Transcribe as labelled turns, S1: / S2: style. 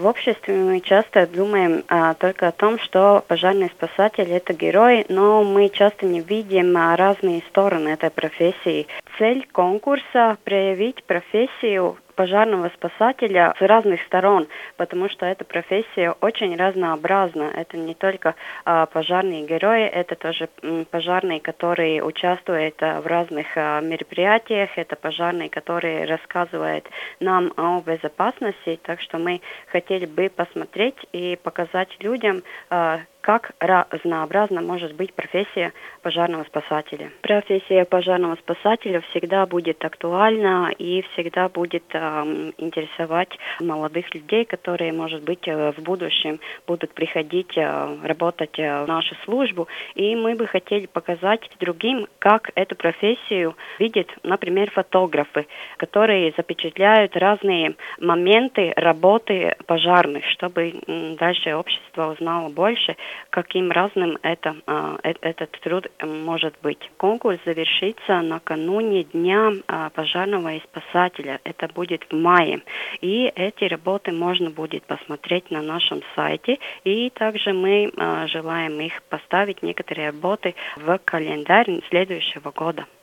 S1: В обществе мы часто думаем только о том, что пожарный спасатель– это герой, но мы часто не видим разные стороны этой профессии. Цель конкурса– проявить профессию пожарного спасателя с разных сторон, потому что эта профессия очень разнообразна. Это не только пожарные герои, это тоже пожарные, которые участвуют в разных мероприятиях, это пожарные, которые рассказывают нам о безопасности. Так что мы хотели бы посмотреть и показать людям, как разнообразна может быть профессия пожарного спасателя. Профессия пожарного спасателя всегда будет актуальна и всегда будет интересовать молодых людей, которые, может быть, в будущем будут приходить работать в нашу службу. И мы бы хотели показать другим, как эту профессию видят, например, фотографы, которые запечатляют разные моменты работы пожарных, чтобы дальше общество узнало больше, каким разным этот труд может быть. Конкурс завершится накануне Дня пожарного и спасателя. Это будет в мае. И эти работы можно будет посмотреть на нашем сайте. И также мы желаем их поставить, некоторые работы, в календарь следующего года.